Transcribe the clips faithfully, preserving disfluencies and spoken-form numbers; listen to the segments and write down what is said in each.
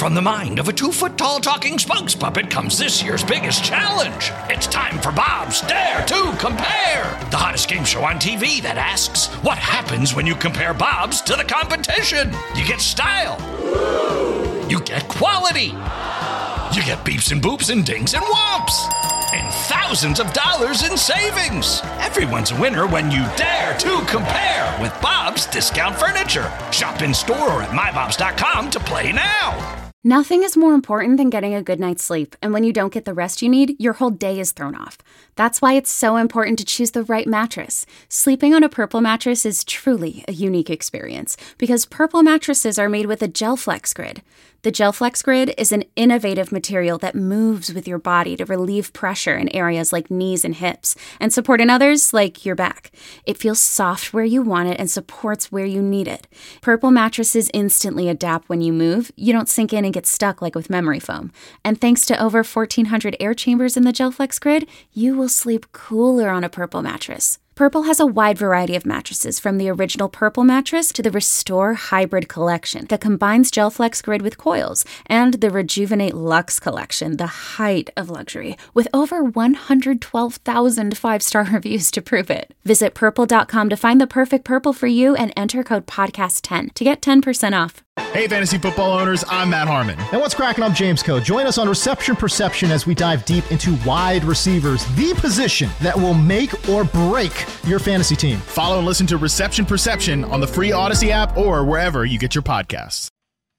From the mind of a two-foot-tall talking spokes puppet comes this year's biggest challenge. It's time for Bob's Dare to Compare, the hottest game show on T V that asks, what happens when you compare Bobs to the competition? You get style. You get quality. You get beeps and boops and dings and whomps. And thousands of dollars in savings. Everyone's a winner when you dare to compare with Bob's Discount Furniture. Shop in store or at my bobs dot com to play now. Nothing is more important than getting a good night's sleep, and when you don't get the rest you need, your whole day is thrown off. That's why it's so important to choose the right mattress. Sleeping on a Purple mattress is truly a unique experience, because Purple mattresses are made with a GelFlex Grid. The GelFlex Grid is an innovative material that moves with your body to relieve pressure in areas like knees and hips, and support in others like your back. It feels soft where you want it and supports where you need it. Purple mattresses instantly adapt when you move. You don't sink in and get stuck like with memory foam. And thanks to over fourteen hundred air chambers in the GelFlex Grid, you will sleep cooler on a Purple mattress. Purple has a wide variety of mattresses, from the original Purple mattress to the Restore Hybrid collection that combines GelFlex Grid with coils, and the Rejuvenate Luxe collection, the height of luxury, with over one hundred twelve thousand five-star reviews to prove it. Visit purple dot com to find the perfect Purple for you and enter code podcast ten to get ten percent off. Hey, fantasy football owners, I'm Matt Harmon. And what's cracking? I'm James Coe. Join us on Reception Perception as we dive deep into wide receivers, the position that will make or break your fantasy team. Follow and listen to Reception Perception on the free Odyssey app or wherever you get your podcasts.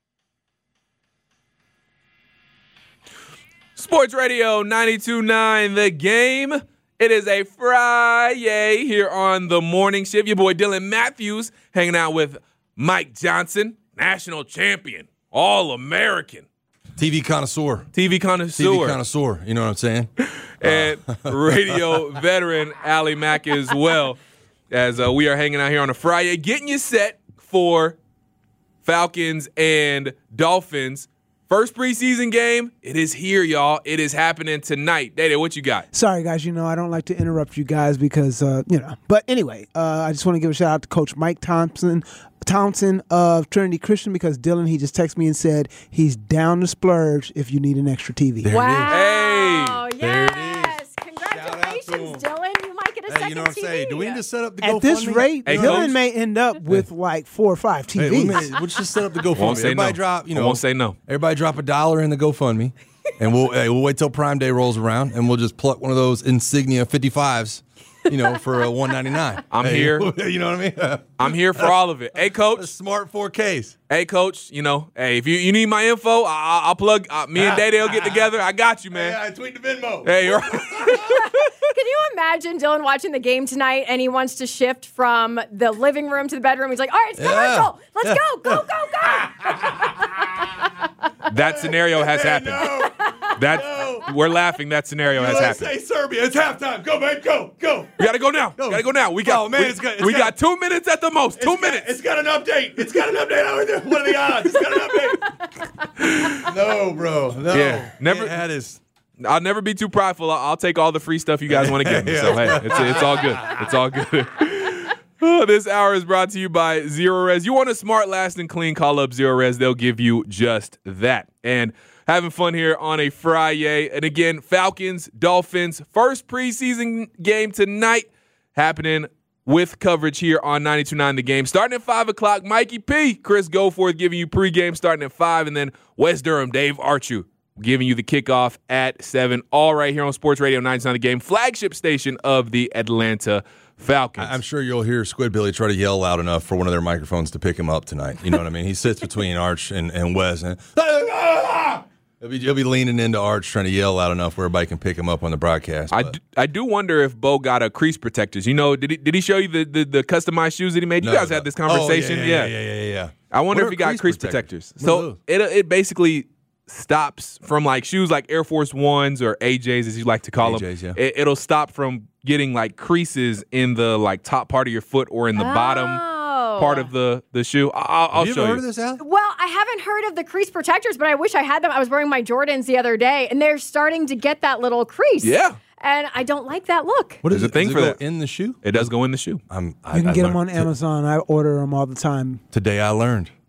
Sports Radio ninety-two point nine, The Game. It is a Friday here on the morning shift. Your boy Dylan Matthews hanging out with Mike Johnson, national champion, All-American. T V connoisseur. T V connoisseur. T V connoisseur, you know what I'm saying? And uh. radio veteran Allie Mack as well, as uh, we are hanging out here on a Friday, getting you set for Falcons and Dolphins. First preseason game, it is here, y'all. It is happening tonight. Dede, what you got? Sorry, guys. You know, I don't like to interrupt you guys because, uh, you know. But anyway, uh, I just want to give a shout out to Coach Mike Thompson, Townsend of Trinity Christian, because Dylan, he just texted me and said he's down to splurge if you need an extra T V. There Wow. it is. Yes. There it is. Congratulations, Dylan. You might get a Hey, second you know what I'm T V. saying? Do we need to set up the At GoFundMe? this rate, Hey, Dylan Coach. may end up with like four or five T Vs. Hey, we may, we'll just set up the GoFundMe. Won't say everybody no. drop, you I know. won't say no. Everybody drop a dollar in the GoFundMe, and we'll hey, we'll wait till Prime Day rolls around, and we'll just pluck one of those Insignia fifty-fives, you know, for a one ninety-nine. I'm hey, here. You know what I mean? I'm here for all of it. Hey, Coach. Smart four Ks. Hey, Coach, you know, hey, if you, you need my info, I, I'll plug. Uh, me and Dede will get together. I got you, man. Hey, I tweet the Venmo. Hey, you're Can you imagine Dylan watching the game tonight and he wants to shift from the living room to the bedroom? He's like, all right, it's commercial. Yeah. Let's Yeah. go, go, go, go. That scenario has happened. No. That No. We're laughing. That scenario has Let's happened. say Serbia. It's halftime. Go, babe. Go. Go. We gotta go now. Go. Gotta go now. We got. Oh, man, we, it's got- it's we got- got two minutes at the most. Two It's got- minutes. It's got an update. It's got an update over there. What are the odds? It's got an update. No, bro. No. Yeah, never- That is. I'll never be too prideful. I'll, I'll take all the free stuff you guys want to give me. So hey, it's it's all good. It's all good. Oh, this hour is brought to you by Zero Res. You want a smart, lasting, clean? Call up Zero Res. They'll give you just that. And having fun here on a Friday. And again, Falcons, Dolphins, first preseason game tonight, happening with coverage here on ninety-two point nine The Game. Starting at five o'clock, Mikey P, Chris Goforth giving you pregame starting at five, and then Wes Durham, Dave Archu giving you the kickoff at seven, all right here on Sports Radio ninety-two point nine The Game, flagship station of the Atlanta Falcons. I'm sure you'll hear Squidbilly try to yell loud enough for one of their microphones to pick him up tonight. You know what I mean? He sits between Arch and, and Wes, and he'll be, he'll be leaning into Arch trying to yell loud enough where everybody can pick him up on the broadcast. I but- do, I do wonder if Bo got a crease protectors. You know, did he, did he show you the, the, the customized shoes that he made? You No, guys no. had this conversation. Oh, yeah, yeah, yeah, yeah, yeah, yeah. I wonder What if are he got crease crease protectors? protectors. What are So those? it it basically stops from like shoes like Air Force Ones or A Js as you like to call A Js, them. yeah. It, it'll stop from getting like creases in the like top part of your foot or in the bottom Oh. part of the the shoe. I- I'll, I'll Have you show ever you. heard of this, Al? Well, I haven't heard of the crease protectors, but I wish I had them. I was wearing my Jordans the other day, and they're starting to get that little crease. Yeah. And I don't like that look. What There's is a it? thing Does it for go that. in the shoe? It does go in the shoe. I'm, I, You can I get them on learned- Amazon. I order them all the time. Today I learned.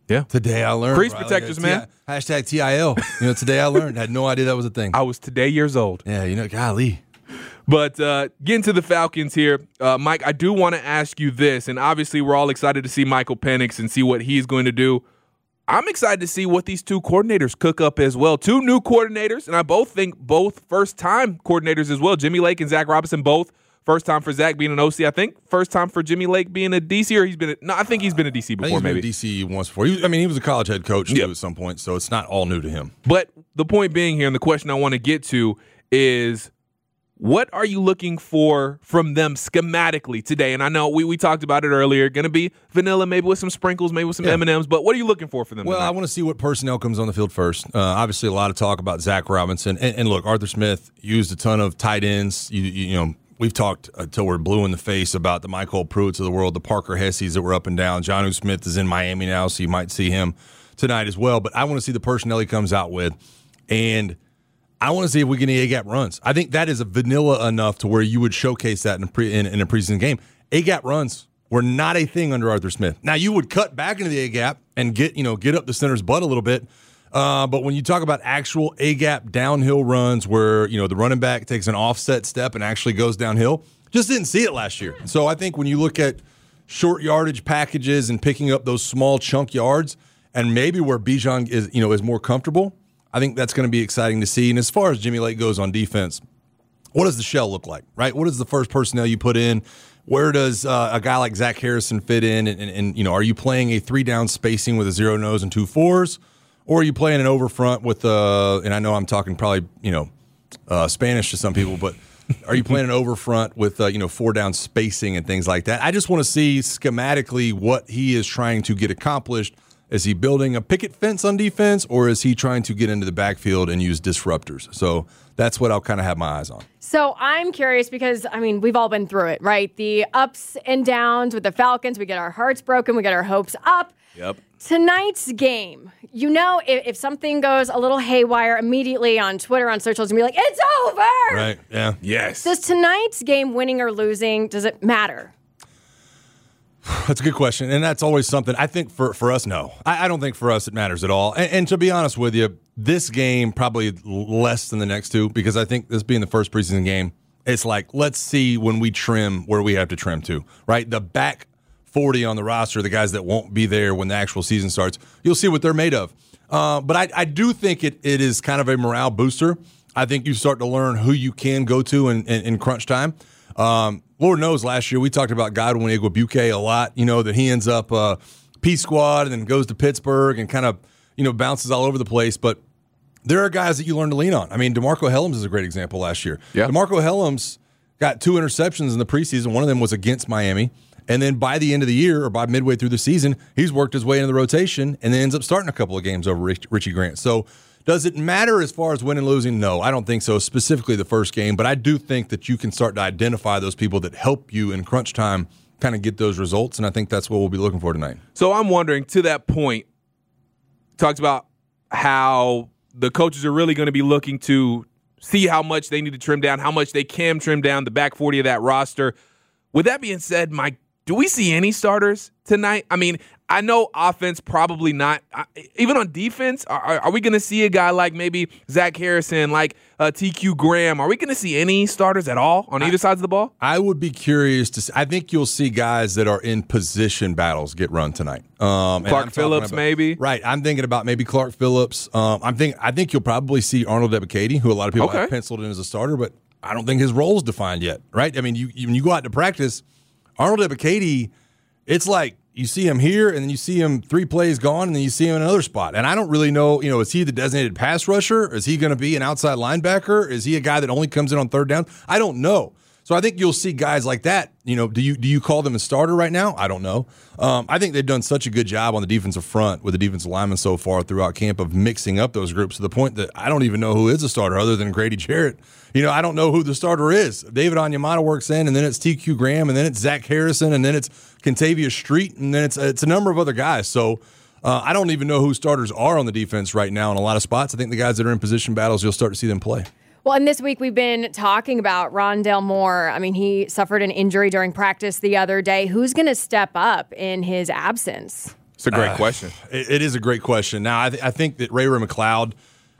Yeah. Today I learned. Crease bro. protectors, Yeah, man. T I Hashtag T I L. You know, today I learned. Had no idea that was a thing. I was today years old. Yeah, you know, golly. But uh, getting to the Falcons here, uh, Mike, I do want to ask you this, and obviously we're all excited to see Michael Penix and see what he's going to do. I'm excited to see what these two coordinators cook up as well. Two new coordinators, and I both think both first-time coordinators as well. Jimmy Lake and Zach Robinson, both first time for Zach being an O C. I think first time for Jimmy Lake being a D C, or he's been a, no, I think he's been a D C before. I think he's maybe been a D C once before. He was, I mean, he was a college head coach too Yep. at some point, so it's not all new to him. But the point being here, and the question I want to get to is, what are you looking for from them schematically today? And I know we, we talked about it earlier. Going to be vanilla, maybe with some sprinkles, maybe with some Yeah. M and M's. But what are you looking for from them? Well, tonight? I want to see what personnel comes on the field first. Uh, obviously, a lot of talk about Zach Robinson, and, and look, Arthur Smith used a ton of tight ends. You, you, you know, we've talked until we're blue in the face about the Michael Pruitts of the world, the Parker Hesses that were up and down. Jonnu Smith is in Miami now, so you might see him tonight as well. But I want to see the personnel he comes out with, and I want to see if we get any A-gap runs. I think that is a vanilla enough to where you would showcase that in a, pre, in, in a preseason game. A-gap runs were not a thing under Arthur Smith. Now, you would cut back into the A-gap and get, you know, get up the center's butt a little bit. Uh, but when you talk about actual A-gap downhill runs where, you know, the running back takes an offset step and actually goes downhill, just didn't see it last year. So I think when you look at short yardage packages and picking up those small chunk yards and maybe where Bijan is, you know, is more comfortable, I think that's going to be exciting to see. And as far as Jimmy Lake goes on defense, what does the shell look like, right? What is the first personnel you put in? Where does uh, a guy like Zach Harrison fit in? And, and, and, you know, are you playing a three-down spacing with a zero nose and two fours? Or are you playing an over front with, uh, and I know I'm talking probably, you know, uh, Spanish to some people, but are you playing an over front with, uh, you know, four-down spacing and things like that? I just want to see schematically what he is trying to get accomplished. Is he building a picket fence on defense, or is he trying to get into the backfield and use disruptors? So that's what I'll kind of have my eyes on. So I'm curious because, I mean, we've all been through it, right? The ups and downs with the Falcons. We get our hearts broken. We get our hopes up. Yep. Tonight's game, you know, if, if something goes a little haywire, immediately on Twitter, on socials, and be like, it's over. Right, yeah. Yes. Does tonight's game, winning or losing, does it matter? That's a good question, and that's always something. I think for, for us, no. I, I don't think for us it matters at all. And, and to be honest with you, this game probably less than the next two, because I think this being the first preseason game, it's like, let's see when we trim where we have to trim to, right? The back forty on the roster, the guys that won't be there when the actual season starts, you'll see what they're made of. Uh, but I, I do think it, it is kind of a morale booster. I think you start to learn who you can go to in, in, in crunch time. Um, Lord knows last year we talked about Godwin Igwebuike a lot, you know, that he ends up uh, P-Squad and then goes to Pittsburgh and kind of, you know, bounces all over the place. But there are guys that you learn to lean on. I mean, DeMarco Hellams is a great example last year. Yeah. DeMarco Hellams got two interceptions in the preseason. One of them was against Miami. And then by the end of the year, or by midway through the season, he's worked his way into the rotation and then ends up starting a couple of games over Rich, Richie Grant. So does it matter as far as winning and losing? No, I don't think so, specifically the first game. But I do think that you can start to identify those people that help you in crunch time kind of get those results. And I think that's what we'll be looking for tonight. So I'm wondering, to that point, talked about how the coaches are really going to be looking to see how much they need to trim down, how much they can trim down the back forty of that roster. With that being said, Mike, do we see any starters tonight? I mean, I know offense probably not. Even on defense, are, are we going to see a guy like maybe Zach Harrison, like uh, T Q Graham? Are we going to see any starters at all on either side of the ball? I would be curious to see. I think you'll see guys that are in position battles get run tonight. Um, Clark Phillips, about, maybe. Right. I'm thinking about maybe Clark Phillips. Um, I'm think. I think you'll probably see Arnold Ebiketie, who a lot of people Okay. have penciled in as a starter, but I don't think his role is defined yet. Right. I mean, you, you when you go out to practice, Arnold Ebiketie, it's like you see him here, and then you see him three plays gone, and then you see him in another spot. And I don't really know, you know, is he the designated pass rusher? Is he going to be an outside linebacker? Is he a guy that only comes in on third down? I don't know. So I think you'll see guys like that. You know, do you do you call them a starter right now? I don't know. Um, I think they've done such a good job on the defensive front with the defensive linemen so far throughout camp of mixing up those groups to the point that I don't even know who is a starter other than Grady Jarrett. You know, I don't know who the starter is. David Onyemata works in, and then it's T Q Graham, and then it's Zach Harrison, and then it's Kentavious Street, and then it's it's a number of other guys. So uh, I don't even know who starters are on the defense right now in a lot of spots. I think the guys that are in position battles, you'll start to see them play. Well, and this week we've been talking about Rondale Moore. I mean, he suffered an injury during practice the other day. Who's going to step up in his absence? It's a great uh, question. It, it is a great question. Now, I, th- I think that Ray Ray McCloud,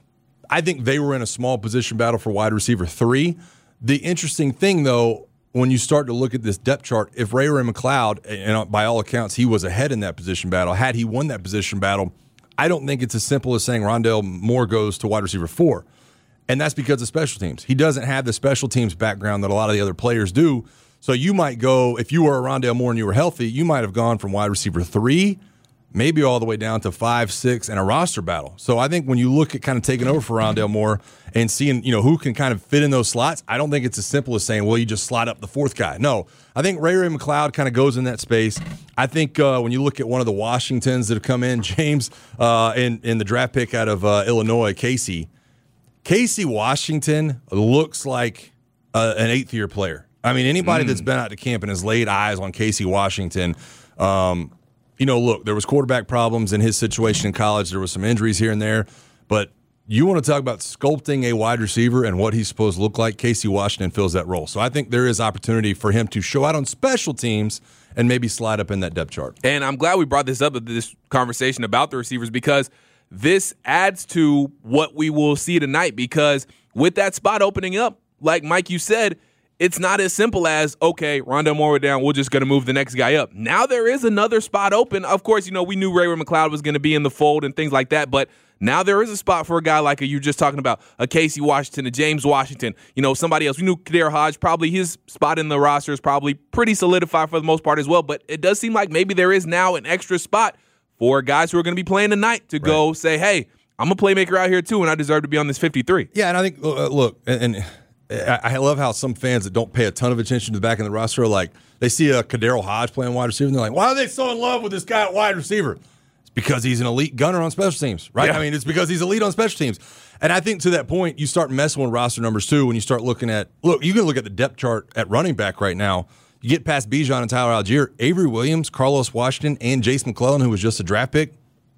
I think they were in a small position battle for wide receiver three. The interesting thing, though, when you start to look at this depth chart, if Ray Ray McCloud, and by all accounts, he was ahead in that position battle, had he won that position battle, I don't think it's as simple as saying Rondale Moore goes to wide receiver four. And that's because of special teams. He doesn't have the special teams background that a lot of the other players do. So you might go, if you were a Rondale Moore and you were healthy, you might have gone from wide receiver three, maybe all the way down to five, six, and a roster battle. So I think when you look at kind of taking over for Rondale Moore and seeing, you know, who can kind of fit in those slots, I don't think it's as simple as saying, well, you just slide up the fourth guy. No, I think Ray Ray McCloud kind of goes in that space. I think uh, when you look at one of the Washingtons that have come in, James, uh, in, in the draft pick out of uh, Illinois, Casey, Casey Washington looks like uh, an eighth-year player. I mean, anybody mm. that's been out to camp and has laid eyes on Casey Washington, um, you know, look, there was quarterback problems in his situation in college. There was some injuries here and there. But you want to talk about sculpting a wide receiver and what he's supposed to look like, Casey Washington fills that role. So I think there is opportunity for him to show out on special teams and maybe slide up in that depth chart. And I'm glad we brought this up, this conversation about the receivers, because this adds to what we will see tonight. Because with that spot opening up, like Mike, you said, it's not as simple as, okay, Rondale Moore down, we're just going to move the next guy up. Now there is another spot open. Of course, you know, we knew Ray Ray McCloud was going to be in the fold and things like that, but now there is a spot for a guy like a, you're just talking about, a Casey Washington, a James Washington, you know, somebody else. We knew Kader Hodge, probably his spot in the roster is probably pretty solidified for the most part as well, but it does seem like maybe there is now an extra spot for guys who are going to be playing tonight to right. go say, hey, I'm a playmaker out here too, and I deserve to be on this fifty-three. Yeah, and I think, uh, look, and, and I love how some fans that don't pay a ton of attention to the back of the roster are like, they see a Kader Hodge playing wide receiver, and they're like, why are they so in love with this guy at wide receiver? It's because he's an elite gunner on special teams, right? Yeah. I mean, it's because he's elite on special teams. And I think to that point, you start messing with roster numbers too when you start looking at, look, you can look at the depth chart at running back right now. You get past Bijan and Tyler Algier, Avery Williams, Carlos Washington, and Jace McClellan, who was just a draft pick.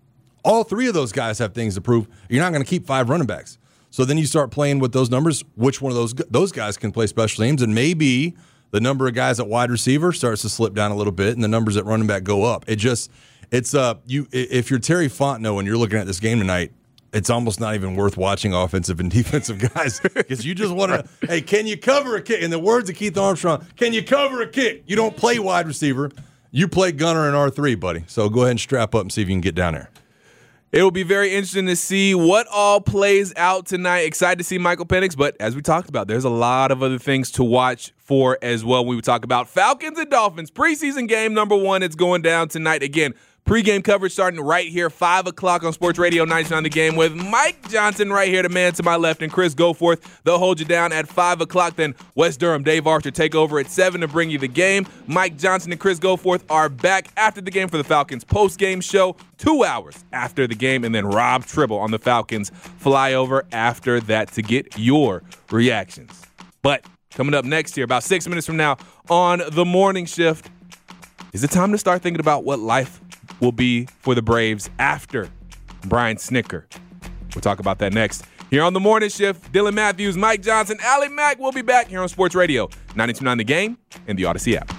All three of those guys have things to prove. You're not going to keep five running backs. So then you start playing with those numbers. Which one of those those guys can play special teams? And maybe the number of guys at wide receiver starts to slip down a little bit, and the numbers at running back go up. It just, it's uh, you. If you're Terry Fontenot and you're looking at this game tonight, it's almost not even worth watching offensive and defensive guys because you just want to. Hey, can you cover a kick? In the words of Keith Armstrong, can you cover a kick? You don't play wide receiver. You play gunner in R three, buddy. So go ahead and strap up and see if you can get down there. It will be very interesting to see what all plays out tonight. Excited to see Michael Penix, but as we talked about, there's a lot of other things to watch for as well. We would talk about Falcons and Dolphins preseason game number one. It's going down tonight. Again, pregame coverage starting right here, five o'clock on Sports Radio ninety-nine The Game with Mike Johnson right here, the man to my left, and Chris Goforth. They'll hold you down at five o'clock. Then Wes Durham, Dave Archer take over at seven to bring you the game. Mike Johnson and Chris Goforth are back after the game for the Falcons post-game show, two hours after the game. And then Rob Tribble on the Falcons flyover after that to get your reactions. But coming up next here, about six minutes from now on the morning shift, is it time to start thinking about what life will be for the Braves after Brian Snitker? We'll talk about that next. Here on the morning shift, Dylan Matthews, Mike Johnson, Allie Mack will be back here on Sports Radio ninety-two point nine The Game and the Odyssey app.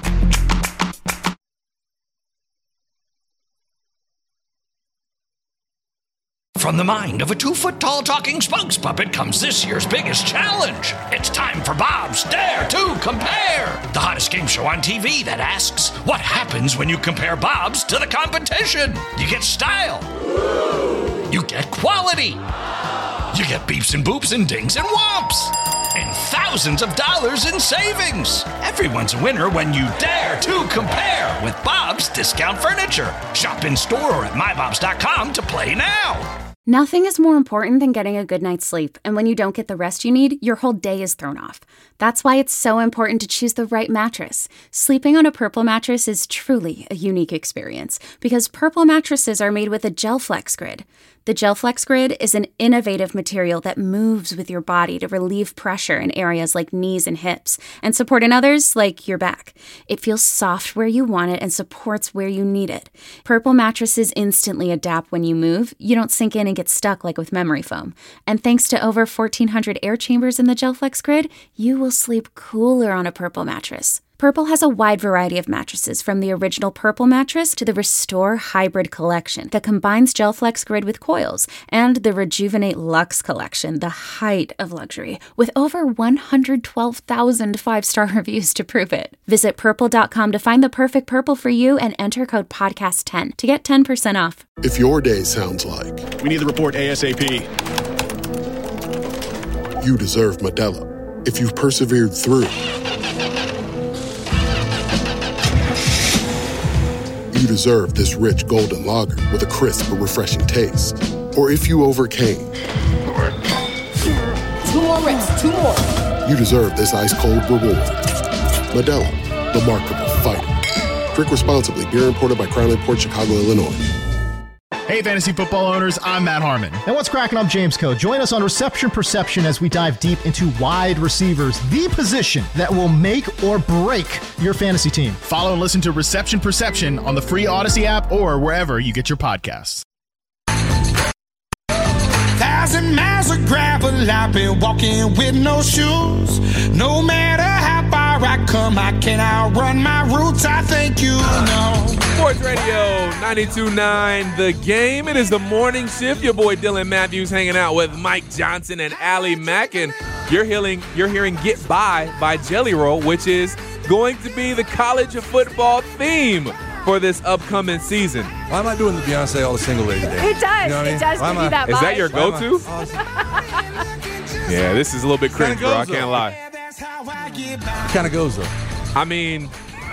From the mind of a two-foot-tall talking spokes puppet comes this year's biggest challenge. It's time for Bob's Dare to Compare, the hottest game show on T V that asks, what happens when you compare Bob's to the competition? You get style. You get quality. You get beeps and boops and dings and whomps. And thousands of dollars in savings. Everyone's a winner when you dare to compare with Bob's Discount Furniture. Shop in store or at my bobs dot com to play now. Nothing is more important than getting a good night's sleep, and when you don't get the rest you need, your whole day is thrown off. That's why it's so important to choose the right mattress. Sleeping on a Purple mattress is truly a unique experience, because Purple mattresses are made with a GelFlex Grid. The GelFlex Grid is an innovative material that moves with your body to relieve pressure in areas like knees and hips, and support in others like your back. It feels soft where you want it and supports where you need it. Purple mattresses instantly adapt when you move. You don't sink in and get stuck like with memory foam. And thanks to over fourteen hundred air chambers in the GelFlex Grid, you will sleep cooler on a Purple mattress. Purple has a wide variety of mattresses, from the original Purple mattress to the Restore Hybrid collection that combines GelFlex Grid with coils, and the Rejuvenate Luxe collection, the height of luxury, with over one hundred twelve thousand five-star reviews to prove it. Visit purple dot com to find the perfect Purple for you and enter code podcast ten to get ten percent off. If your day sounds like We need the report ASAP. you deserve Modelo. If you've persevered through, you deserve this rich golden lager with a crisp but refreshing taste. Or if you overcame, Two more reps, two more. you deserve this ice-cold reward. Modelo, the mark of a fighter. Drink responsibly. Beer imported by Crown Port Chicago, Illinois. Hey, fantasy football owners, I'm Matt Harmon. And what's cracking? I'm James Coe. Join us on Reception Perception as we dive deep into wide receivers, the position that will make or break your fantasy team. Follow and listen to Reception Perception on the free Odyssey app or wherever you get your podcasts. Thousand miles of gravel, I've been walking with no shoes. No matter how far I come, I can't outrun my roots. I think you know. Sports Radio ninety-two point nine, The Game. It is the morning shift. Your boy Dylan Matthews hanging out with Mike Johnson and Allie Mack. And you're hearing, you're hearing Get By by Jelly Roll, which is going to be the college football theme for this upcoming season. Why am I doing the Beyonce All the Single Ladies Day? It does. You know what I mean? It does Why give am you I- that Is vibe. that your Why am I- go-to? Yeah, this is a little bit cringe, Kinda bro. I goes, can't though. lie. It kind of goes, though. I mean,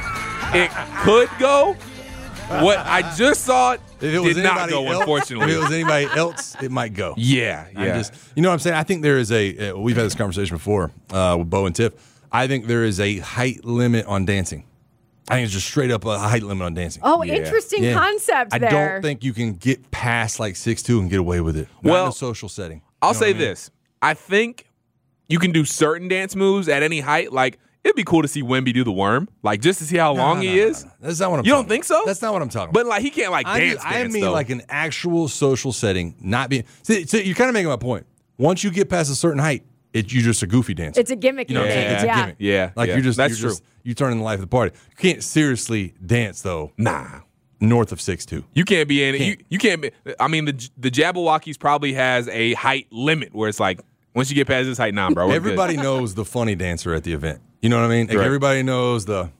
it could go. What I just saw it If it was did not anybody go, else, unfortunately. If it was anybody else, it might go. Yeah, yeah. I'm just, you know what I'm saying? I think there is a, uh, we've had this conversation before uh, with Bo and Tiff. I think there is a height limit on dancing. I think it's just straight up a height limit on dancing. Oh, Yeah. interesting Yeah. concept I there. don't think you can get past like six two and get away with it. Not Well, in a social setting. I'll You know say what I mean? this. I think you can do certain dance moves at any height. Like, it'd be cool to see Wemby do the worm, like just to see how No, long no, he no, is. no, no. That's not what I'm You talking don't think about. so? That's not what I'm talking But about. like, he can't like I, dance. I dance, mean though. like an actual social setting, not being. See, so you're kind of making my point. Once you get past a certain height, it, you're just a goofy dancer. It's a gimmick. You know what I'm saying? It's a yeah. gimmick. Yeah, Like yeah. you're just That's you're true. Just, you turning the life of the party. You can't seriously dance though. Nah. North of six two. You can't be in it. You, Can't. you can't be. I mean, the the Jabberwockies probably has a height limit where it's like, once you get past this height, nah, bro. we're Everybody good. knows the funny dancer at the event. You know what I mean? Like Right. everybody knows the,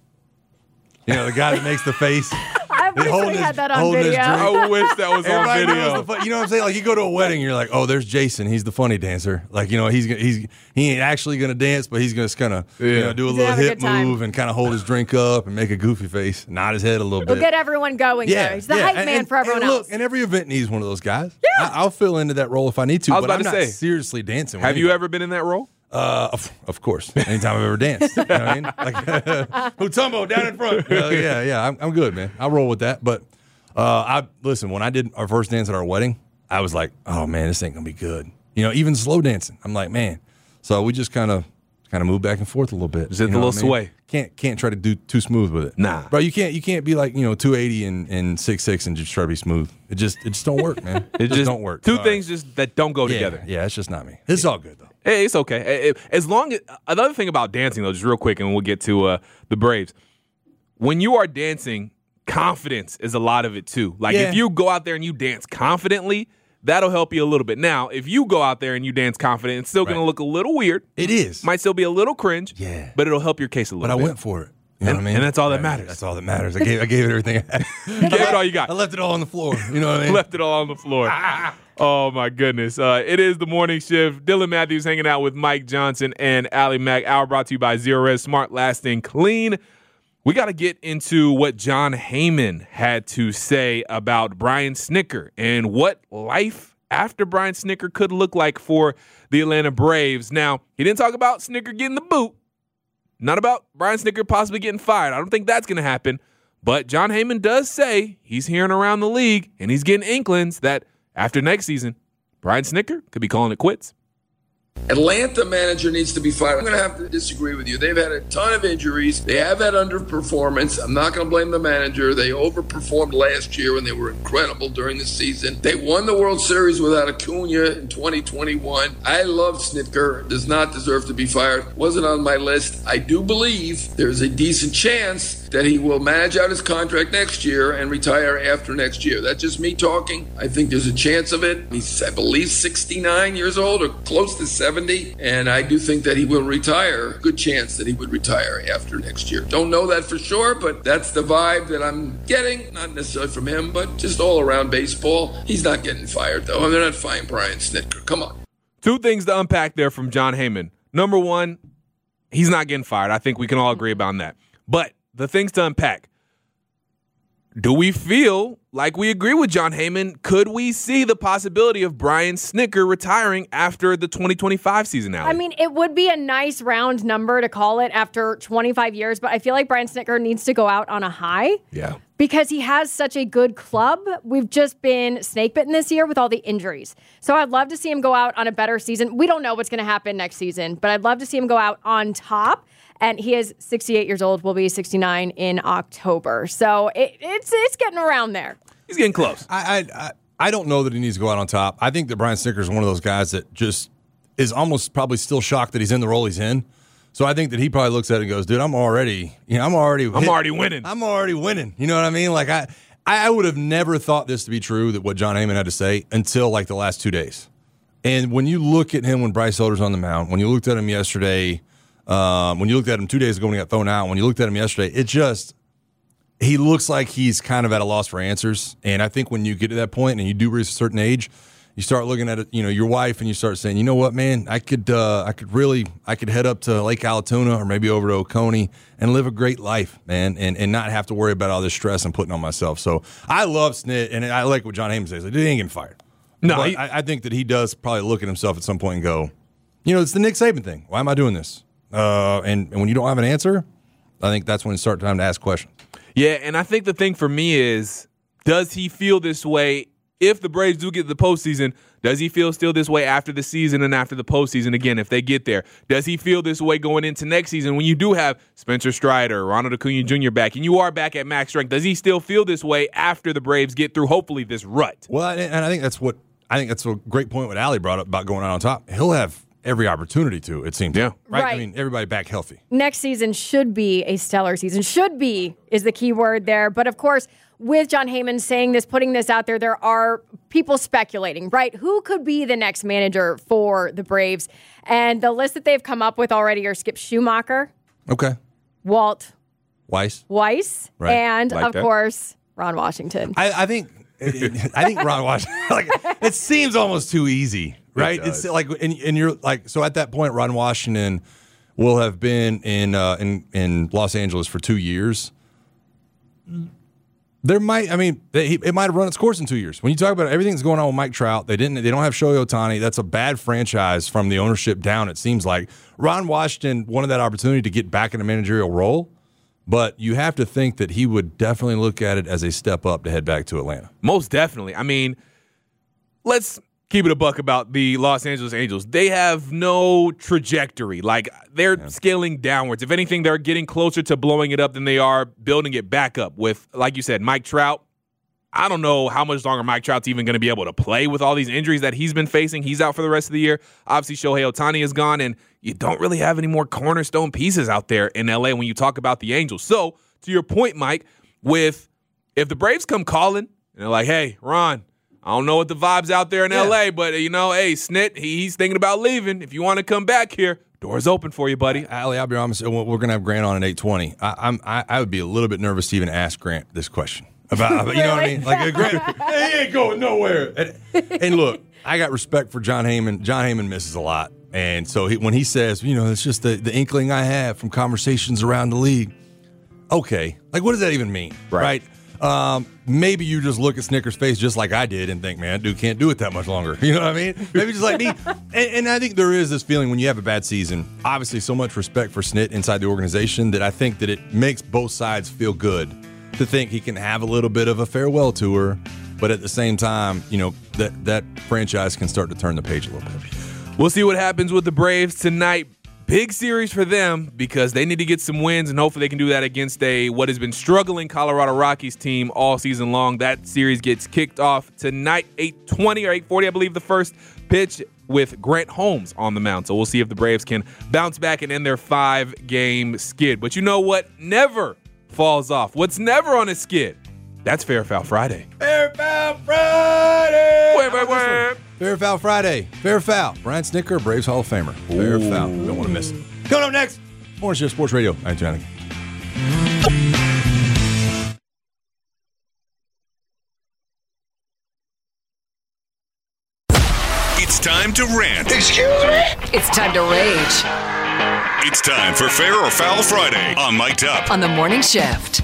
you know, the guy that makes the face. I wish holding we his- had that on holding his video. drink. I wish that was on Everybody video. knows the fun, you know what I'm saying? Like you go to a wedding, you're like, oh, there's Jason. He's the funny dancer. Like you know, he's gonna- he's he ain't actually gonna dance, but he's gonna kind of you Yeah. know do a He's little gonna have a hip good time. move and kind of hold his drink up and make a goofy face, nod his head a little We'll bit. get everyone going. yeah, there. He's the yeah. hype and, man and- for everyone and else. Look, and every event needs one of those guys. Yeah, I, I'll fill into that role if I need to. I was but about I'm to not say, seriously dancing. with Have you anybody. ever been in that role? Uh, of, of course. Anytime I've ever danced. You know what I mean? Like, Mutombo down in front. Uh, yeah, yeah. I'm, I'm good, man. I'll roll with that. But uh, I listen, when I did our first dance at our wedding, I was like, oh, man, this ain't going to be good. You know, even slow dancing. I'm like, man. So we just kind of kind of moved back and forth a little bit. Just hit You the know little what I mean? sway. Can't can't try to do too smooth with it. Nah. Bro, you can't you can't be like, you know, two eighty and, and six six and just try to be smooth. It just it just don't work, man. It, just, don't work. Two All things just that don't go right. together. Yeah, yeah, it's just not me. It's all good, though. Hey, it's okay. Eh, eh, As long as another thing about dancing, though, just real quick, and we'll get to uh, the Braves. When you are dancing, confidence is a lot of it too. Like Yeah. if you go out there and you dance confidently, that'll help you a little bit. Now, if you go out there and you dance confident, it's still going to Right. look a little weird. It is. Might still be a little cringe. Yeah. But it'll help your case a little But I bit. went for it. You know And- what I mean? and that's all that Right, matters. That's all that matters. I gave I gave it everything I had. Give it all you got. I left it all on the floor. You know what I mean? Left it all on the floor. Oh, my goodness. Uh, it is the morning shift. Dylan Matthews hanging out with Mike Johnson and Allie Mack. Hour brought to you by Zero Res Smart Lasting Clean. We got to get into what John Heyman had to say about Brian Snitker and what life after Brian Snitker could look like for the Atlanta Braves. Now, he didn't talk about Snitker getting the boot. Not about Brian Snitker possibly getting fired. I don't think that's going to happen. But John Heyman does say he's hearing around the league and he's getting inklings that after next season, Brian Snitker could be calling it quits. Atlanta manager needs to be fired. I'm going to have to disagree with you. They've had a ton of injuries. They have had underperformance. I'm not going to blame the manager. They overperformed last year when they were incredible during the season. They won the World Series without Acuna in twenty twenty-one. I love Snitker. Does not deserve to be fired. Wasn't on my list. I do believe there's a decent chance that he will manage out his contract next year and retire after next year. That's just me talking. I think there's a chance of it. He's, I believe, sixty-nine years old or close to seventy, and I do think that he will retire. Good chance that he would retire after next year. Don't know that for sure, but that's the vibe that I'm getting. Not necessarily from him, but just all around baseball. He's not getting fired, though. I mean, they're not firing Brian Snitker. Come on. Two things to unpack there from Jon Heyman. Number one, he's not getting fired. I think we can all agree about that. But the things to unpack. Do we feel like we agree with Jon Heyman? Could we see the possibility of Brian Snitker retiring after the twenty twenty-five season, Allie? I mean, it would be a nice round number to call it after twenty-five years, but I feel like Brian Snitker needs to go out on a high. Yeah. Because he has such a good club. We've just been snake bitten this year with all the injuries. So I'd love to see him go out on a better season. We don't know what's going to happen next season, but I'd love to see him go out on top. And he is sixty-eight years old, will be sixty-nine in October. So it, it's it's getting around there. He's getting close. I, I I don't know that he needs to go out on top. I think that Brian Snitker is one of those guys that just is almost probably still shocked that he's in the role he's in. So I think that he probably looks at it and goes, "Dude, I'm already, you know, I'm already, I'm hit. already winning. I'm already winning." You know what I mean? Like I, I would have never thought this to be true, that what Jon Heyman had to say, until like the last two days. And when you look at him when Bryce Elder's on the mound, when you looked at him yesterday. Um, when you looked at him two days ago when he got thrown out, when you looked at him yesterday, it just, he looks like he's kind of at a loss for answers. And I think when you get to that point and you do reach a certain age, you start looking at it, you know, your wife, and you start saying, you know what, man, I could, uh, I could really, I could head up to Lake Allatoona or maybe over to Oconee and live a great life, man, and, and not have to worry about all this stress I'm putting on myself. So I love Snit, and I like what Jon Heyman says. Like, he ain't getting fired. No, but he, I, I think that he does probably look at himself at some point and go, you know, it's the Nick Saban thing. Why am I doing this? Uh, and, and when you don't have an answer, I think that's when it's start time to ask questions. Yeah, and I think the thing for me is, does he feel this way if the Braves do get to the postseason? Does he feel still this way after the season and after the postseason again if they get there? Does he feel this way going into next season when you do have Spencer Strider, Ronald Acuna Junior back, and you are back at max strength? Does he still feel this way after the Braves get through, hopefully, this rut? Well, and I think that's what I think that's a great point what Allie brought up about going out on top. He'll have every opportunity to, it seems. Yeah. Right? Right. I mean, everybody back healthy. Next season should be a stellar season. Should be is the key word there. But of course, with Jon Heyman saying this, putting this out there, there are people speculating, right? Who could be the next manager for the Braves? And the list that they've come up with already are Skip Schumacher. Okay. Walt Weiss. Weiss. Right. And, Like of that. course, Ron Washington. I, I think I think Ron Washington, like, it seems almost too easy, right? It It's does. like, and, and you're like, so at that point, Ron Washington will have been in uh, in in Los Angeles for two years. There might, I mean, they, it might have run its course in two years. When you talk about everything that's going on with Mike Trout, they didn't, they don't have Shohei Ohtani. That's a bad franchise from the ownership down. It seems like Ron Washington wanted that opportunity to get back in a managerial role. But you have to think that he would definitely look at it as a step up to head back to Atlanta. Most definitely. I mean, let's keep it a buck about the Los Angeles Angels. They have no trajectory. Like, they're yeah. scaling downwards. If anything, they're getting closer to blowing it up than they are building it back up with, like you said, Mike Trout. I don't know how much longer Mike Trout's even going to be able to play with all these injuries that he's been facing. He's out for the rest of the year. Obviously, Shohei Ohtani is gone, and you don't really have any more cornerstone pieces out there in L A when you talk about the Angels. So, to your point, Mike, with if the Braves come calling, and they're like, hey, Ron, I don't know what the vibe's out there in yeah. L A, but, you know, hey, Snit, he's thinking about leaving. If you want to come back here, door's open for you, buddy. Allie, I'll be honest, we're going to have Grant on at eight twenty. I, I'm, I, I would be a little bit nervous to even ask Grant this question. About, you know what I mean? Like, Grant, hey, he ain't going nowhere. And, and look, I got respect for Jon Heyman. Jon Heyman misses a lot. And so he, when he says, you know, it's just the, the inkling I have from conversations around the league. Okay. Like, what does that even mean? Right. right? Um, maybe you just look at Snicker's face just like I did and think, man, dude can't do it that much longer. You know what I mean? Maybe just like me. And, and I think there is this feeling when you have a bad season, obviously so much respect for Snit inside the organization that I think that it makes both sides feel good to think he can have a little bit of a farewell tour, but at the same time, you know, that that franchise can start to turn the page a little bit. We'll see what happens with the Braves tonight. Big series for them because they need to get some wins, and hopefully they can do that against a what has been struggling Colorado Rockies team all season long. That series gets kicked off tonight, eight twenty or eight forty, I believe, the first pitch with Grant Holmes on the mound. So we'll see if the Braves can bounce back and end their five-game skid. But you know what never falls off? What's never on a skid? That's Fair Foul Friday. Fair Foul Friday! Wait, wait, wait. Fair Foul Friday. Fair Foul. Brian Snicker, Braves Hall of Famer. Fair Ooh. Foul. Don't want to miss it. Coming up next, Morning Shift Sports Radio. I'm Johnny. It's time to rant. Excuse me? It's time to rage. It's time for Fair or Foul Friday on Mic'd Up. On the Morning Shift.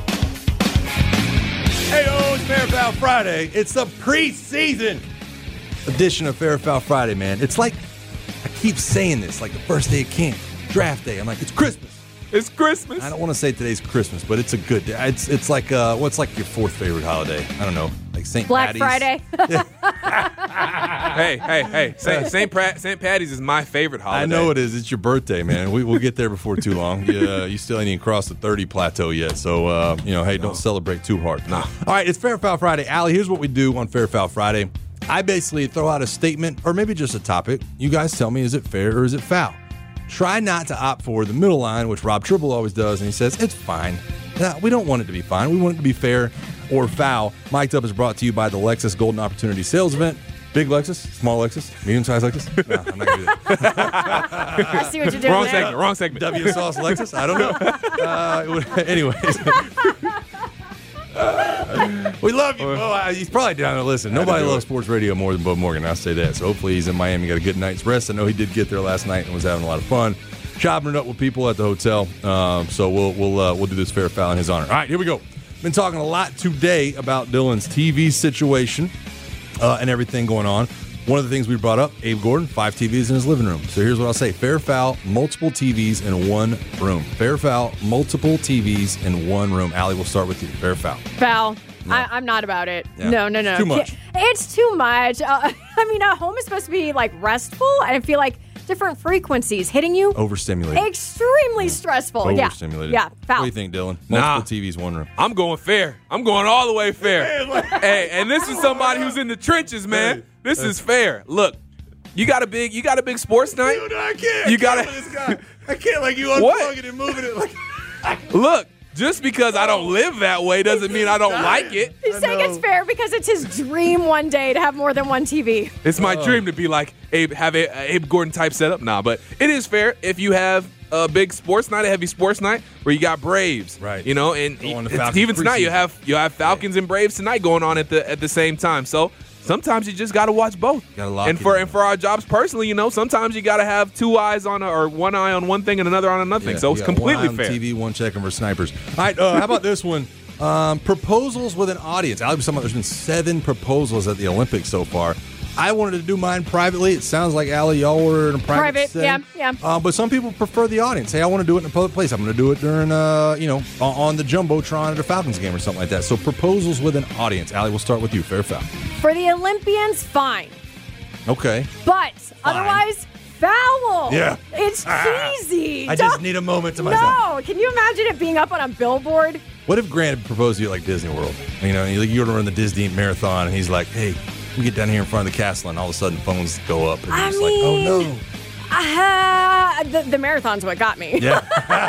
Hey, oh, it's Fair Foul Friday. It's the preseason edition of Fair Foul Friday, man. It's like, I keep saying this, like the first day of camp, draft day. I'm like, it's Christmas. It's Christmas. I don't want to say today's Christmas, but it's a good day. It's it's like, uh, what's like your fourth favorite holiday? I don't know, like Saint Black Patty's. Friday. hey, hey, hey. Saint Saint Pat, Saint Patty's is my favorite holiday. I know it is. It's your birthday, man. We, we'll get there before too long. You, uh, you still ain't even crossed the thirty plateau yet. So, uh, you know, hey, don't celebrate too hard. Nah. All right, it's Fair Foul Friday. Allie, here's what we do on Fair Foul Friday. I basically throw out a statement or maybe just a topic. You guys tell me, is it fair or is it foul? Try not to opt for the middle line, which Rob Tribble always does, and he says, it's fine. Now, we don't want it to be fine. We want it to be fair or foul. Mic'd Up is brought to you by the Lexus Golden Opportunity Sales Event. Big Lexus, small Lexus, medium-sized Lexus. No, I'm not going to do that. I see what you're doing Wrong there. segment, wrong segment. W Sauce Lexus? I don't know. Uh, anyways. We love you, Bo. Uh, he's probably down there listening. Nobody loves sports radio more than Bo Morgan. I'll say that. So hopefully he's in Miami, got a good night's rest. I know he did get there last night and was having a lot of fun, chopping it up with people at the hotel. Um, so we'll we'll uh, we'll do this fair foul in his honor. All right, here we go. Been talking a lot today about Dylan's T V situation uh, and everything going on. One of the things we brought up, Abe Gordon, five T Vs in his living room. So here's what I'll say. Fair foul, multiple T Vs in one room. Fair foul, multiple T Vs in one room. Allie, we'll start with you. Fair foul. Foul. No. I, I'm not about it. Yeah. No, no, no. It's too much. It's too much. Uh, I mean, a home is supposed to be like restful. I feel like different frequencies hitting you. Overstimulated. Extremely stressful. Overstimulated. Yeah. Yeah. Foul. What do you think, Dylan? Multiple Nah. T Vs, one room. I'm going fair. I'm going all the way fair. Hey, and this is somebody who's in the trenches, man. This is fair. Look, you got a big, you got a big sports night. Dude, I can't. You I gotta. can't with this guy. I can't like you What? unplugging it and moving it like. Look, just because I don't live that way doesn't mean I don't like it. He's saying it's fair because it's his dream one day to have more than one T V. It's my dream to be like Abe, have a, a Abe Gordon type setup. Nah, but it is fair if you have a big sports night, a heavy sports night, where you got Braves, right? You know, and Going to it's- Falcons even tonight you preseason. have you have Falcons and Braves tonight going on at the at the same time. So sometimes you just got to watch both. Gotta lock and it for in. and for our jobs personally, you know, sometimes you got to have two eyes on a, or one eye on one thing and another on another thing. Yeah, So it's you got completely one eye on fair. T V, one checking for snipers. All right, uh, how about this one? Um, proposals with an audience. Allie was talking about there's been seven proposals at the Olympics so far. I wanted to do mine privately. It sounds like, Allie, y'all were in a private, Private, setting. yeah, yeah. Uh, but some people prefer the audience. Hey, I want to do it in a public place. I'm going to do it during, uh, you know, on, on the Jumbotron at a Falcons game or something like that. So proposals with an audience. Allie, we'll start with you. Fair or foul? For the Olympians, fine. Okay. But otherwise, foul. Yeah. It's Ah. cheesy. I just Don't- need a moment to myself. No. Can you imagine it being up on a billboard? What if Grant had proposed to you at like Disney World? You know, you- you're going to run the Disney Marathon, and he's like, hey, we get down here in front of the castle, and all of a sudden phones go up, and you're I just mean, like, oh, no. Uh, the, the marathon's what got me. Yeah.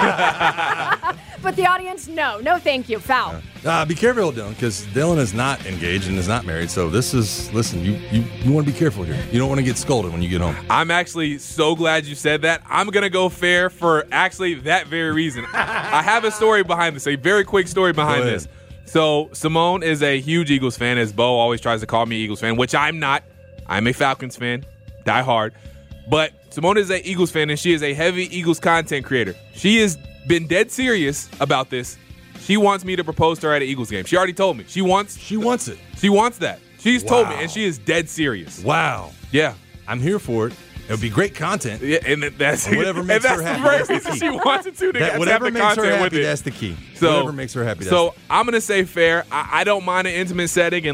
But the audience, no. No, thank you. Foul. Uh, be careful, Dylan, because Dylan is not engaged and is not married. So this is, listen, you, you, you want to be careful here. You don't want to get scolded when you get home. I'm actually so glad you said that. I'm going to go fair for actually that very reason. I have a story behind this, a very quick story behind Go ahead. this. So Simone is a huge Eagles fan, as Bo always tries to call me Eagles fan, which I'm not. I'm a Falcons fan, die hard. But Simone is an Eagles fan, and she is a heavy Eagles content creator. She has been dead serious about this. She wants me to propose to her at an Eagles game. She already told me. She wants She wants it. She wants that. She's told me, Wow. and she is dead serious. Wow. Yeah. I'm here for it. It would be great content. Yeah, and that's And whatever and makes that's her the happy, first that's the reason key. she wants it to. To That- have whatever the makes her content with happy, it. that's the key. So, Whatever makes her happy, that's So the key. I'm gonna say fair. I, I don't mind an intimate setting, and like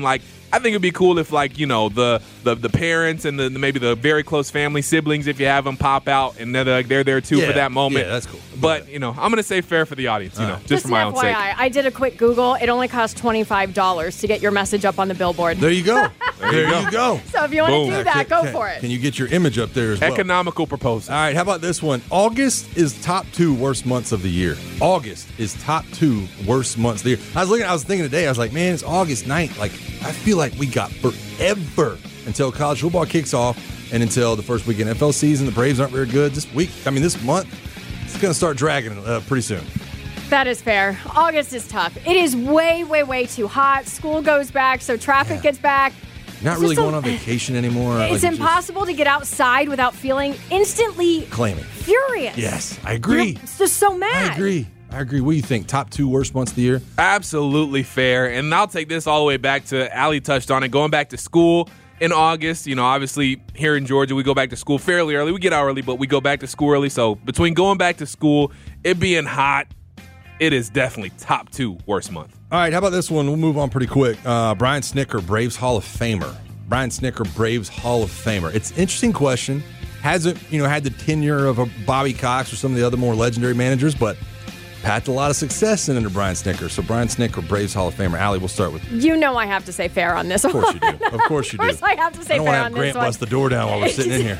I think it'd be cool if, like, you know, the the, the parents and the, the maybe the very close family siblings, if you have them pop out and they're like, they're there too yeah, for that moment. Yeah, that's cool. But you know, I'm gonna say fair for the audience. You know, just, Just for my an own F Y I, sake. I did a quick Google. It only costs twenty-five dollars to get your message up on the billboard. There you go. There, there you, go. you go. So if you want Boom. to do that, go can, for it. Can you get your image up there as well? Economical proposal. All right, how about this one? August is top two worst months of the year. August is top two worst months of the year. I was looking, I was thinking today, I was like, man, it's August ninth. Like, I feel like we got forever until college football kicks off and until the first week in N F L season. The Braves aren't very good. This week, I mean, this month, it's going to start dragging uh, pretty soon. That is fair. August is tough. It is way, way, way too hot. School goes back, so traffic Yeah. gets back. Not It's really just going a- on vacation anymore. It's Like, impossible to get outside without feeling instantly claiming. furious. Yes, I agree. You're just so mad. I agree. I agree. What do you think? Top two worst months of the year? Absolutely fair. And I'll take this all the way back to Allie touched on it. Going back to school in August, you know, obviously here in Georgia, we go back to school fairly early. We get out early, but we go back to school early. So between going back to school, it being hot, it is definitely top two worst month. All right, how about this one? We'll move on pretty quick. Uh, Brian Snicker, Braves Hall of Famer. Brian Snicker, Braves Hall of Famer. It's an interesting question. Hasn't, you know, had the tenure of a Bobby Cox or some of the other more legendary managers, but had a lot of success in under Brian Snicker. So Brian Snicker, Braves Hall of Famer. Allie, we'll start with you. You know I have to say fair on this Of course one. you do. Of course you do. Of course I have to say I don't fair want to on have Grant this one. bust the door down while we're sitting in here.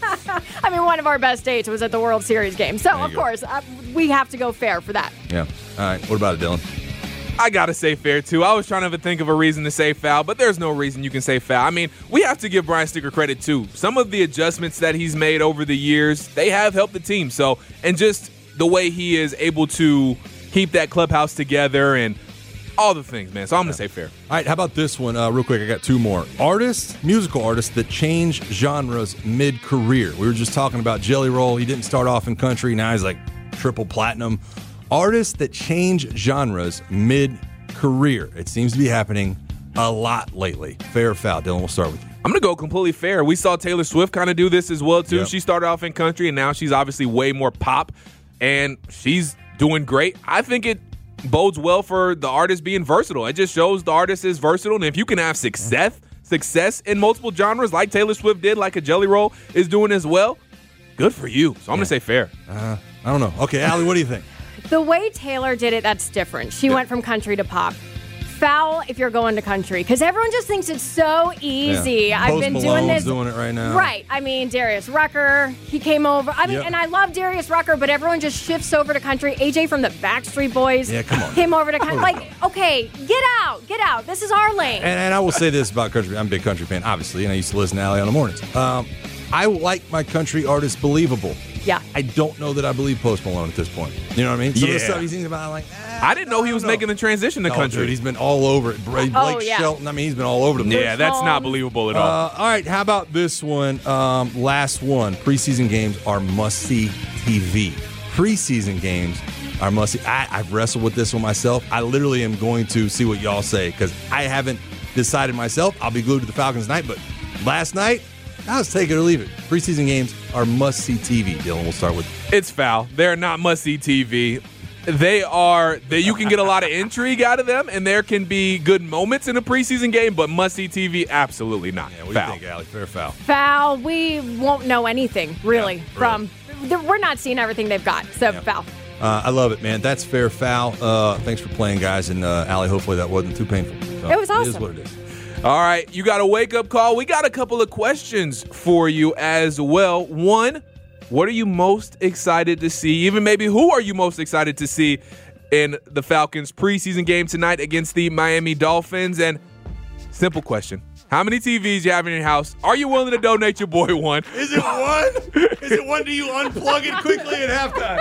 I mean, one of our best dates was at the World Series game. So, There you of go. course, uh, we have to go fair for that. Yeah. All right. What about it, Dylan? I gotta say fair too. I was trying to think of a reason to say foul, but there's no reason you can say foul. I mean, we have to give Brian Snicker credit too. Some of the adjustments that he's made over the years, they have helped the team. So, and just the way he is able to keep that clubhouse together and all the things, man. So I'm gonna say fair. All right, how about this one? Uh, real quick, I got two more. Artists, musical artists that change genres mid-career. We were just talking about Jelly Roll. He didn't start off in country. Now he's like triple platinum. Artists that change genres mid-career. It seems to be happening a lot lately. Fair or foul? Dylan, we'll start with you. I'm going to go completely fair. We saw Taylor Swift kind of do this as well, too. Yep. She started off in country, and now she's obviously way more pop, and she's doing great. I think it bodes well for the artist being versatile. It just shows the artist is versatile, and if you can have success, success in multiple genres like Taylor Swift did, like a Jelly Roll is doing as well, good for you. So I'm going to say fair. Uh, I don't know. Okay, Allie, what do you think? The way Taylor did it, that's different. She Yeah. went from country to pop. Foul if you're going to country, because everyone just thinks it's so easy. Yeah. I've Post been doing Malone's this. doing it right now. Right. I mean, Darius Rucker, he came over. I mean, Yep. and I love Darius Rucker, but everyone just shifts over to country. A J from the Backstreet Boys Yeah, come on. came over to country. Like, okay, get out, get out. This is our lane. And, and I will say this about country. I'm a big country fan, obviously, and I used to listen to Allie on the mornings. Um, I like my country artists believable. Yeah. I don't know that I believe Post Malone at this point. You know what I mean? Some of the Yeah. stuff he sings about, I'm like, eh, I didn't know he was I don't know. making the transition to No, country. dude, he's been all over it. Blake Oh, yeah. Shelton, I mean, he's been all over the place. yeah, that's not Holmes. believable at all. Uh, all right, how about this one? Um, last one. Preseason games are must-see T V. Preseason games are must-see. I, I've wrestled with this one myself. I literally am going to see what y'all say because I haven't decided myself. I'll be glued to the Falcons tonight, but last night, I was take it or leave it. Preseason games are must-see T V. Dylan, we'll start with It's foul. They're not must-see T V. They are that you can get a lot of intrigue out of them, and there can be good moments in a preseason game, but must-see T V, absolutely not. Yeah, what foul. do you think, Allie? Fair or foul? Foul. We won't know anything, really, Yeah, from. We're not seeing everything they've got. So, Yeah. foul. Uh, I love it, man. That's fair foul. Uh, thanks for playing, guys. And uh, Allie, hopefully that wasn't too painful. So, It was It is awesome. what it is. All right, you got a wake-up call. We got a couple of questions for you as well. One, what are you most excited to see? Even maybe who are you most excited to see in the Falcons preseason game tonight against the Miami Dolphins? And simple question. How many T Vs you have in your house? Are you willing to donate your boy one? Is it one? Is it one? Do you unplug it quickly at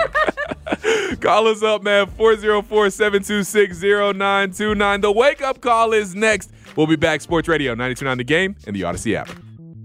halftime? Call us up, man, four oh four, seven two six, oh nine two nine. The wake-up call is next. We'll be back. Sports Radio, ninety-two point nine The Game and the Odyssey app.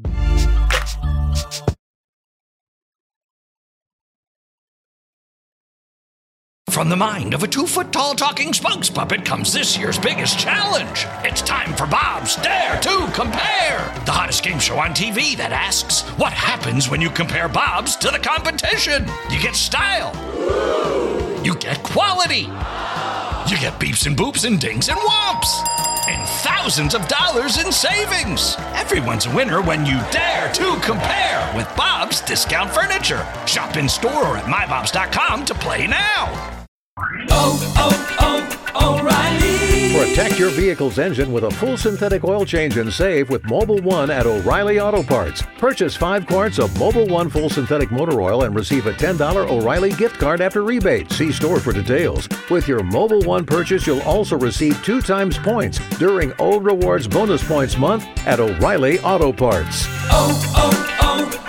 From the mind of a two-foot-tall talking spokes puppet comes this year's biggest challenge. It's time for Bob's Dare to Compare, the hottest game show on T V that asks, what happens when you compare Bob's to the competition? You get style. You get quality. You get beeps and boops and dings and whomps. and thousands of dollars in savings. Everyone's a winner when you dare to compare with Bob's Discount Furniture. Shop in store or at my bobs dot com to play now. Oh, oh, oh, O'Reilly. Protect your vehicle's engine with a full synthetic oil change and save with Mobil one at O'Reilly Auto Parts. Purchase five quarts of Mobil one full synthetic motor oil and receive a ten dollars O'Reilly gift card after rebate. See store for details. With your Mobil one purchase, you'll also receive two times points during Old Rewards Bonus Points Month at O'Reilly Auto Parts. Oh,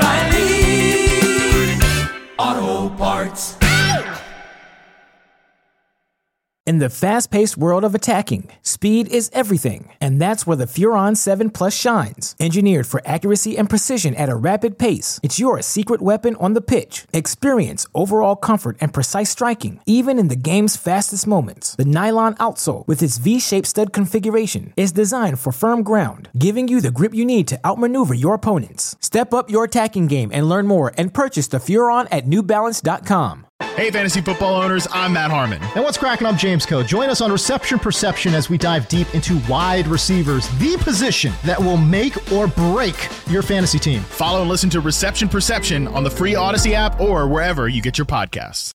oh, oh, O'Reilly Auto Parts. In the fast-paced world of attacking, speed is everything, and that's where the Furon seven Plus shines. Engineered for accuracy and precision at a rapid pace, it's your secret weapon on the pitch. Experience overall comfort and precise striking, even in the game's fastest moments. The nylon outsole, with its V-shaped stud configuration, is designed for firm ground, giving you the grip you need to outmaneuver your opponents. Step up your attacking game and learn more and purchase the Furon at new balance dot com. Hey, fantasy football owners, I'm Matt Harmon. And what's cracking? I'm James Coe. Join us on Reception Perception as we dive deep into wide receivers, the position that will make or break your fantasy team. Follow and listen to Reception Perception on the free Odyssey app or wherever you get your podcasts.